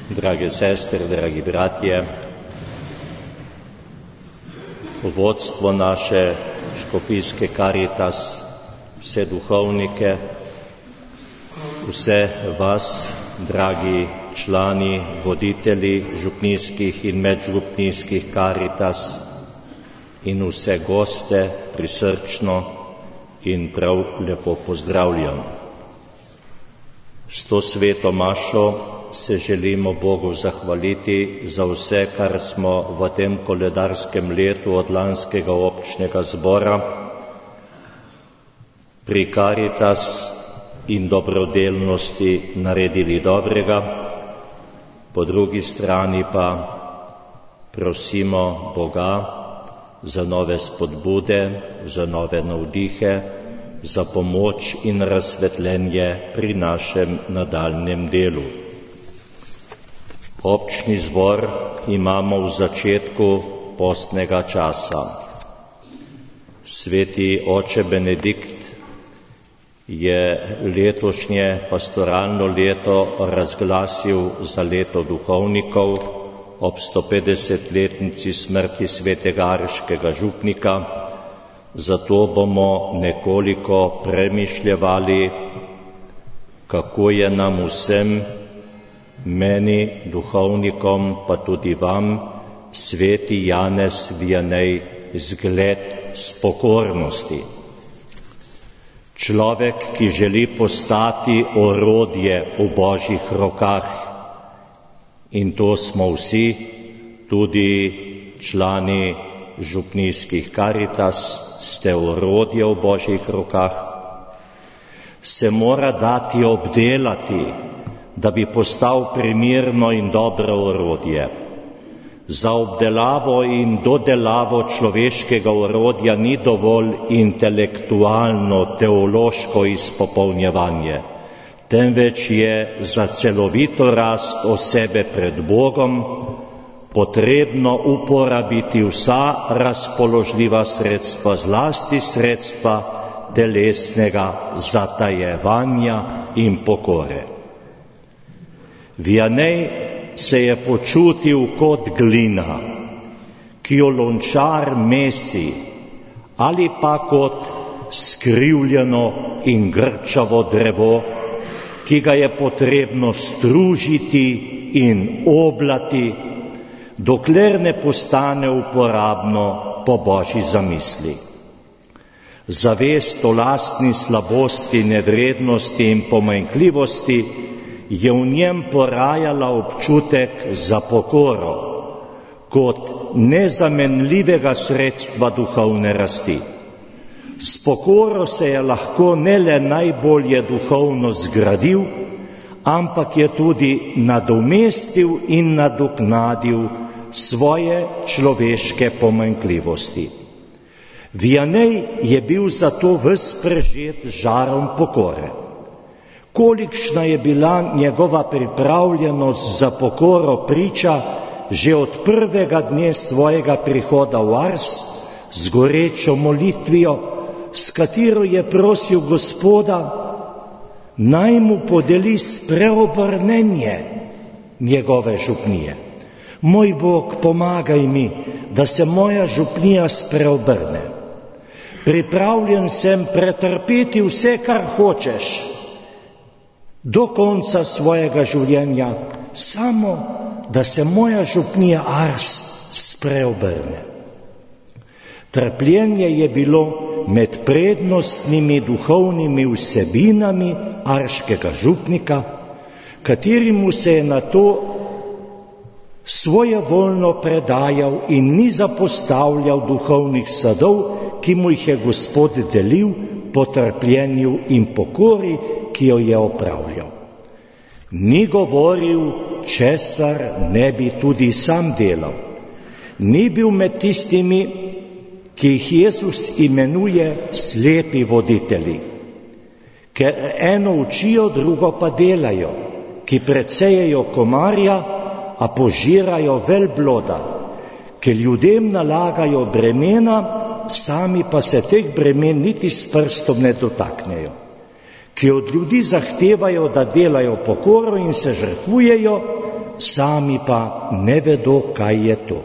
Drage sestre, dragi bratje, vodstvo naše škofijske Karitas, vse duhovnike, vse vas, dragi člani, voditelji župnijskih in medžupnijskih Karitas in vse goste prisrčno in prav lepo pozdravljam. S to sveto mašo se želimo Bogu zahvaliti za vse, kar smo v tem koledarskem letu od lanskega občnega zbora pri Karitas in dobrodelnosti naredili dobrega, po drugi strani pa prosimo Boga za nove spodbude, za nove navdihe, za pomoč in razsvetljenje pri našem nadaljnjem delu. Občni zbor imamo v začetku postnega časa. Sveti oče Benedikt je letošnje pastoralno leto razglasil za leto duhovnikov ob 150-letnici smrti svetega arškega župnika, zato bomo nekoliko premišljevali, kako je nam vsem, meni, duhovnikom, pa tudi vam, sveti Janez Vianej zgled spokornosti. Človek, ki želi postati orodje v Božjih rokah, in to smo vsi, tudi člani župnijskih Karitas, ste orodje v Božjih rokah, se mora dati obdelati, da bi postal primerno in dobro orodje. Za obdelavo in dodelavo človeškega orodja ni dovolj intelektualno, teološko izpopolnjevanje, temveč je za celovito rast osebe pred Bogom potrebno uporabiti vsa razpoložljiva sredstva, zlasti sredstva telesnega zatajevanja in pokore. Vianej se je počutil kot glina, ki jo lončar mesi, ali pa kot skrivljeno in grčavo drevo, ki ga je potrebno stružiti in oblati, dokler ne postane uporabno po Božji zamisli. Zavest o lastni slabosti, nevrednosti in pomanjkljivosti je v njem porajala občutek za pokoro kot nezamenljivega sredstva duhovne rasti. S pokoro se je lahko ne le najbolje duhovno zgradil, ampak je tudi nadomestil in nadoknadil svoje človeške pomanjkljivosti. Vianej je bil zato ves prežet žarom pokore. Kolikšna je bila njegova pripravljenost za pokoro priča že od prvega dne svojega prihoda v Ars z gorečo molitvijo, s katero je prosil Gospoda, naj mu podeli spreobrnenje njegove župnije. Moj Bog, pomagaj mi, da se moja župnija spreobrne. Pripravljen sem pretrpeti vse, kar hočeš, do konca svojega življenja, samo da se moja župnija Ars spreobrne. Trpljenje je bilo med prednostnimi duhovnimi vsebinami arškega župnika, katerimu se je na to svojevoljno predajal in ni zapostavljal duhovnih sadov, ki mu jih je Gospod delil po trpljenju in pokori, ki jo je opravljal. Ni govoril, česar ne bi tudi sam delal. Ni bil med tistimi, ki jih Jezus imenuje slepi voditelji, ker eno učijo, drugo pa delajo, ki predsejejo komarja, a požirajo vel bloda, ki ljudem nalagajo bremena, sami pa se teh bremen niti s prstom ne dotaknejo, ki od ljudi zahtevajo, da delajo pokoro in se žrtvujejo, sami pa ne vedo, kaj je to.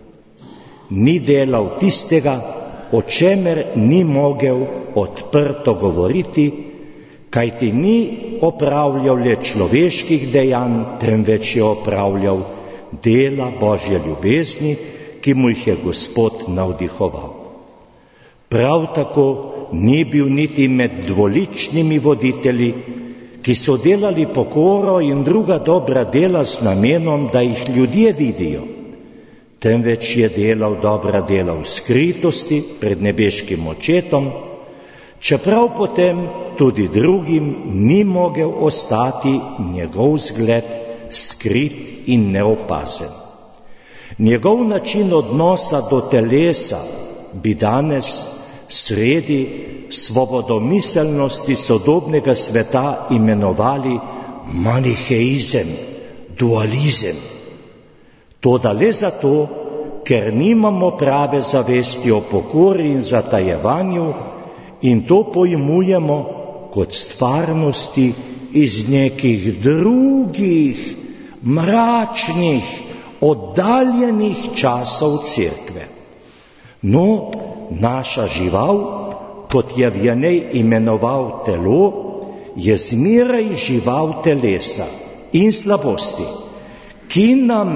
Ni delal tistega, o čemer ni mogel odprto govoriti, kajti ni opravljal le človeških dejanj, temveč je opravljal dela Božje ljubezni, ki mu jih je Gospod navdihoval. Prav tako ni bil niti med dvoličnimi voditelji, ki so delali pokoro in druga dobra dela z namenom, da jih ljudje vidijo, temveč je delal dobra dela v skritosti pred nebeškim očetom, čeprav potem tudi drugim ni mogel ostati njegov zgled skrit in neopazen. Njegov način odnosa do telesa bi danes sredi svobodomiselnosti sodobnega sveta imenovali maniheizem, dualizem. Toda le zato, ker nimamo prave zavesti o pokori in zatajevanju in to pojmujemo kot stvarnosti iz nekih drugih, mračnih, oddaljenih časov cerkve. No, naša žival, kot je Vianney imenoval telo, je zmeraj žival telesa in slabosti, ki nam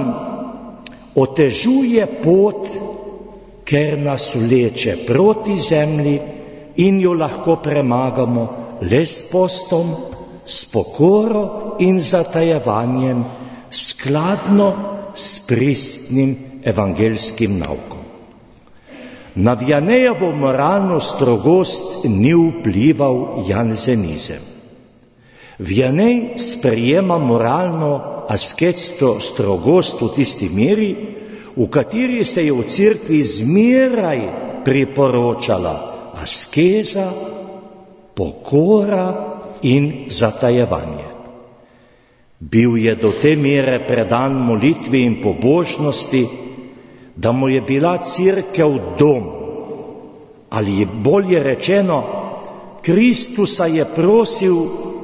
otežuje pot, ker nas vleče proti zemlji in jo lahko premagamo le s postom, s pokoro in zatajevanjem, skladno s pristnim evangeljskim naukom. Na Viannejevo moralno strogost ni vplival jansenizem. Vianney sprejema moralno asketsko strogost v tisti meri, v kateri se je v cerkvi zmeraj priporočala askeza, pokora in zatajevanje. Bil je do te mere predan molitvi in pobožnosti, da mu je bila cerkev dom, ali bolje rečeno, Kristusa je prosil,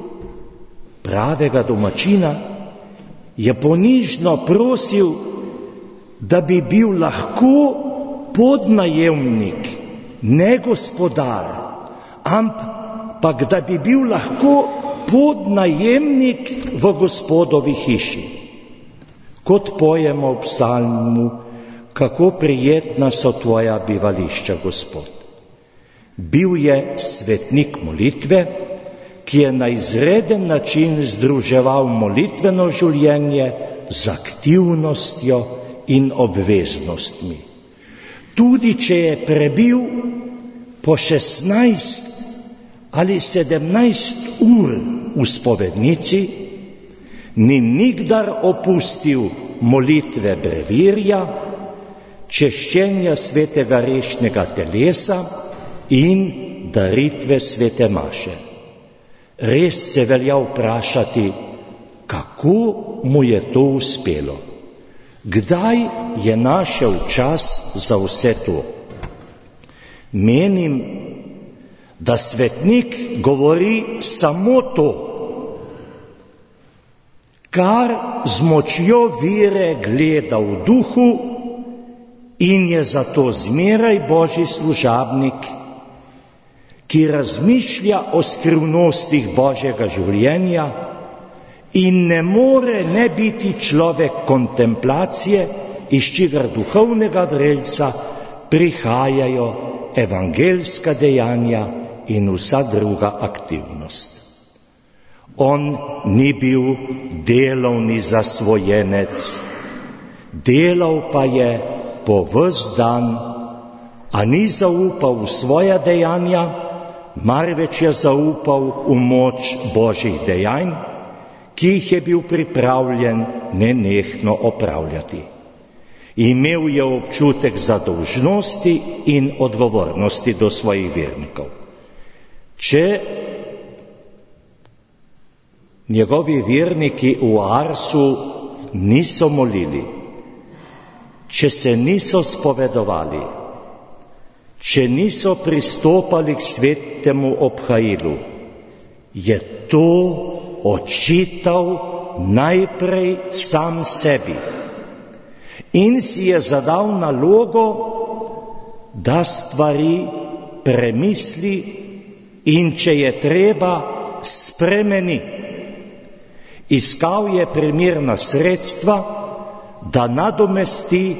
pravega domačina, je ponižno prosil, da bi bil lahko podnajemnik, ne gospodar, ampak da bi bil lahko podnajemnik v Gospodovi hiši. Kot pojemo v psalmu, kako prijetna so tvoja bivališča, Gospod. Bil je svetnik molitve, ki je na izreden način združeval molitveno življenje z aktivnostjo in obveznostmi. Tudi če je prebil po 16 ali 17 ur v spovednici, ni nikdar opustil molitve brevirja, češčenja svetega rešnega telesa in daritve svete maše. Res se velja vprašati, kako mu je to uspelo. Kdaj je našel čas za vse to? Menim, da svetnik govori samo to, kar z močjo vere gleda v duhu in je zato zmeraj Božji služabnik, ki razmišlja o skrivnostih Božjega življenja in ne more ne biti človek kontemplacije, iz čigar duhovnega vrelca prihajajo evangeljska dejanja in vsa druga aktivnost. On ni bil delovni zasvojenec, delal pa je po ves dan, a ni zaupal v svoja dejanja, marveč je zaupal v moč Božjih dejanj, ki jih je bil pripravljen nenehno opravljati. Imel je občutek zadolžnosti in odgovornosti do svojih vernikov. Če njegovi verniki v Arsu niso molili, če se niso spovedovali, če niso pristopali k svetemu obhajilu, je to očital najprej sam sebi in si je zadal nalogo, da stvari premisli in če je treba, spremeni. Iskal je primerna sredstva, da nadomesti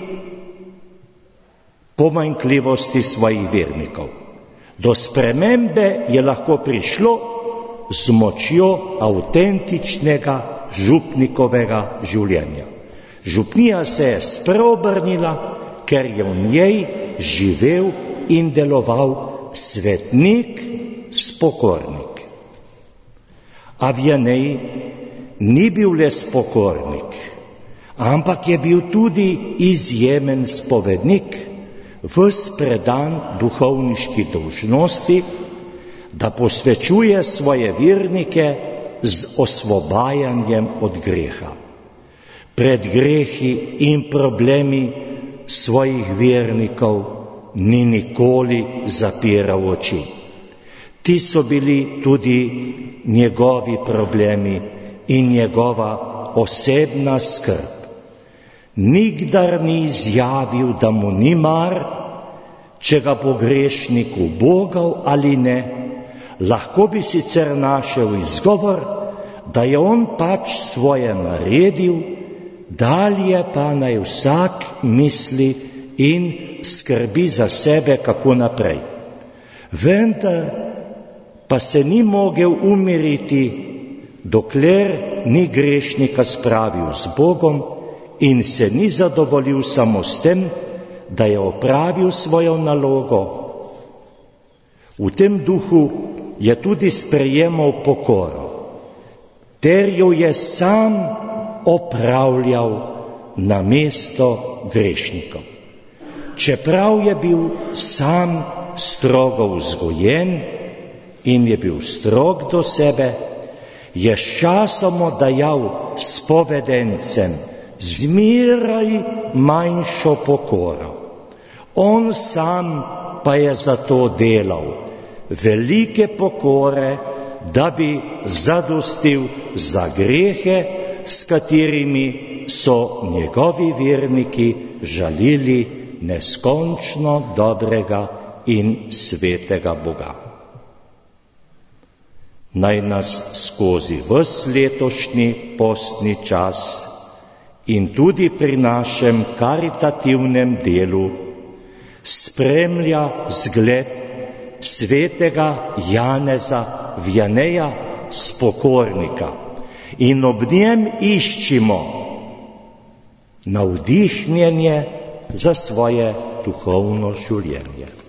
pomanjkljivosti svojih vernikov. Do spremembe je lahko prišlo z močjo avtentičnega župnikovega življenja. Župnija se je spreobrnila, ker je v njej živel in deloval svetnik, spokornik. A Vianney ni bil le spokornik, ampak je bil tudi izjemen spovednik, ves predan duhovniški dolžnosti, da posvečuje svoje vernike z osvobajanjem od greha. Pred grehi in problemi svojih vernikov ni nikoli zapiral oči. Ti so bili tudi njegovi problemi in njegova osebna skrb. Nikdar ni izjavil, da mu ni mar, če ga bo grešnik ubogal ali ne. Lahko bi sicer našel izgovor, da je on pač svoje naredil, dalje pa naj vsak misli in skrbi za sebe, kako naprej. Vendar pa se ni mogel umiriti, dokler ni grešnika spravil z Bogom in se ni zadovoljil samo s tem, da je opravil svojo nalogo. V tem duhu je tudi sprejemal pokoro, ter jo je sam opravljal namesto grešnikov. Čeprav je bil sam strogo vzgojen in je bil strog do sebe, je sčasoma dajal spovedencem zmeraj manjšo pokoro. On sam pa je zato delal velike pokore, da bi zadostil za grehe, s katerimi so njegovi verniki žalili neskončno dobrega in svetega Boga. Naj nas skozi ves letošnji postni čas in tudi pri našem karitativnem delu spremlja zgled svetega Janeza Vianneya, spokornika, in ob njem iščimo navdihnjenje za svoje duhovno življenje.